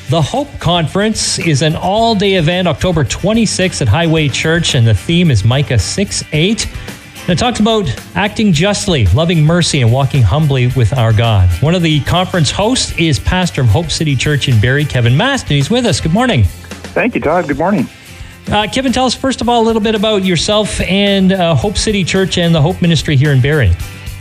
The Hope Conference is an all-day event, October 26th at Highway Church, and the theme is Micah 6:8. And it talks about acting justly, loving mercy, and walking humbly with our God. One of the conference hosts is pastor of Hope City Church in Barrie, Kevin Mast, and he's with us. Good morning. Thank you, Todd. Good morning. Kevin, tell us first of all a little bit about yourself and Hope City Church and the Hope Ministry here in Barrie.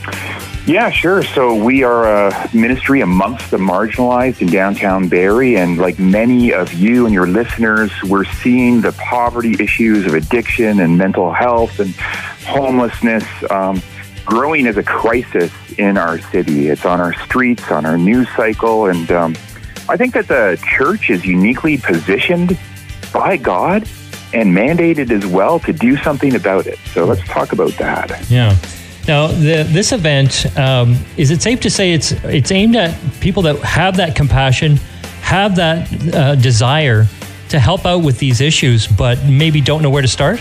Yeah, sure. So we are a ministry amongst the marginalized in downtown Barrie, and like many of you and your listeners, we're seeing the poverty issues of addiction and mental health and homelessness growing as a crisis in our city. It's on our streets, on our news cycle, and I think that the church is uniquely positioned by God and mandated as well to do something about it. So let's talk about that. Yeah. Now, this event, is it safe to say it's aimed at people that have that compassion, have that desire to help out with these issues, but maybe don't know where to start?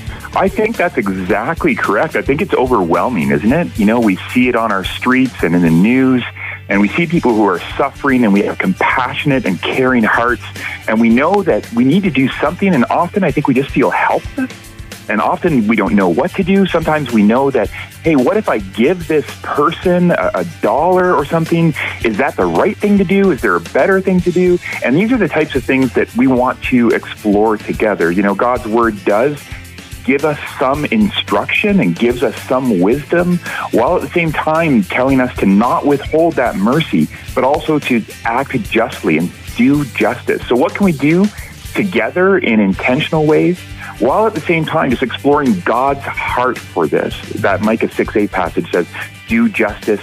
I think that's exactly correct. I think it's overwhelming, isn't it? You know, we see it on our streets and in the news, and we see people who are suffering, and we have compassionate and caring hearts, and we know that we need to do something, and often I think we just feel helpless. And often we don't know what to do. Sometimes we know that, hey, what if I give this person a dollar or something? Is that the right thing to do? Is there a better thing to do? And these are the types of things that we want to explore together. You know, God's Word does give us some instruction and gives us some wisdom, while at the same time telling us to not withhold that mercy, but also to act justly and do justice. So what can we do together in intentional ways, while at the same time just exploring God's heart for this? That Micah 6:8 passage says, do justice,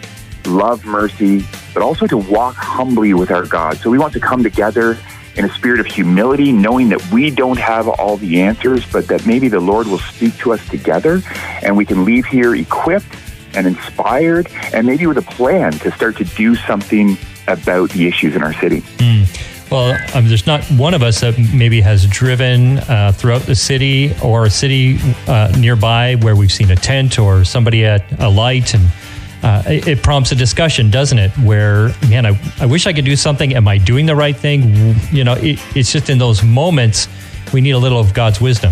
love mercy, but also to walk humbly with our God. So we want to come together in a spirit of humility, knowing that we don't have all the answers, but that maybe the Lord will speak to us together, and we can leave here equipped and inspired, and maybe with a plan to start to do something about the issues in our city. Well, there's not one of us that maybe has driven throughout the city or a city nearby where we've seen a tent or somebody at a light, and it prompts a discussion, doesn't it? Where, man, I wish I could do something. Am I doing the right thing? You know, it's just in those moments we need a little of God's wisdom.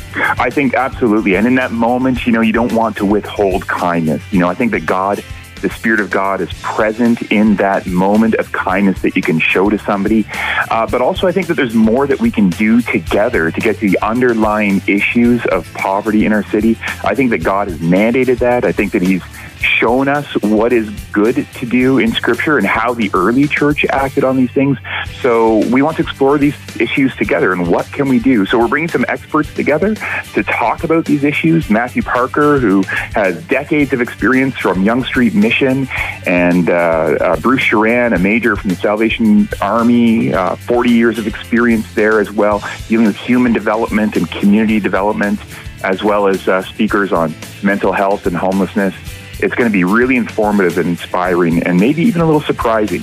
I think absolutely. And in that moment, you know, you don't want to withhold kindness. You know, I think that the Spirit of God is present in that moment of kindness that you can show to somebody. But also I think that there's more that we can do together to get to the underlying issues of poverty in our city. I think that God has mandated that. I think that He's shown us what is good to do in Scripture and how the early church acted on these things. So we want to explore these issues together, and what can we do? So we're bringing some experts together to talk about these issues. Matthew Parker, who has decades of experience from Young Street Mission, and Bruce Sharan, a major from the Salvation Army, 40 years of experience there as well, dealing with human development and community development, as well as speakers on mental health and homelessness. It's going to be really informative and inspiring, and maybe even a little surprising.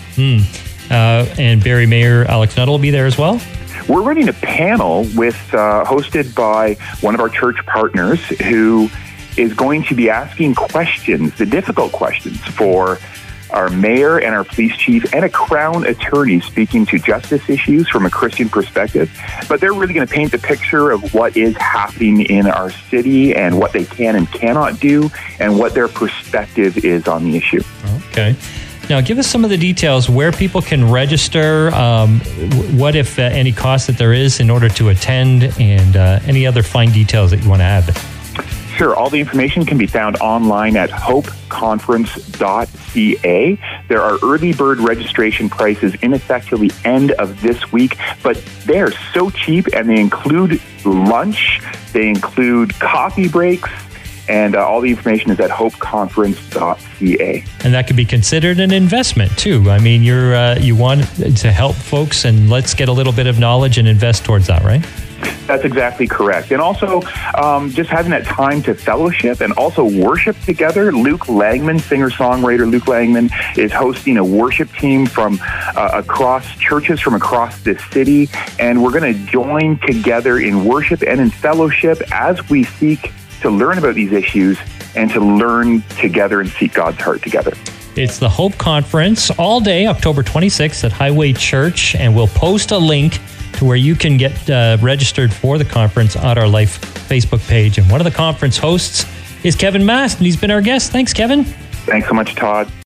And Barrie Mayor Alex Nuttall will be there as well? We're running a panel hosted by one of our church partners, who is going to be asking questions, the difficult questions, for our mayor and our police chief and a Crown attorney speaking to justice issues from a Christian perspective. But they're really going to paint the picture of what is happening in our city and what they can and cannot do, and what their perspective is on the issue. Okay. Now, give us some of the details, where people can register, what, if any, cost that there is in order to attend, and any other fine details that you want to add. Sure. All the information can be found online at hopeconference.ca. There are early bird registration prices in effect till the end of this week, but they are so cheap, and they include lunch, they include coffee breaks, and all the information is at hopeconference.ca. And that could be considered an investment too. I mean, you want to help folks, and let's get a little bit of knowledge and invest towards that, right? That's exactly correct. And also, just having that time to fellowship and also worship together. Luke Langman, singer-songwriter Luke Langman, is hosting a worship team from across churches from across this city. And we're going to join together in worship and in fellowship as we seek to learn about these issues and to learn together and seek God's heart together. It's the Hope Conference all day, October 26th at Highway Church, and we'll post a link to where you can get registered for the conference on our Life Facebook page. And one of the conference hosts is Kevin Mast, and he's been our guest. Thanks, Kevin. Thanks so much, Todd.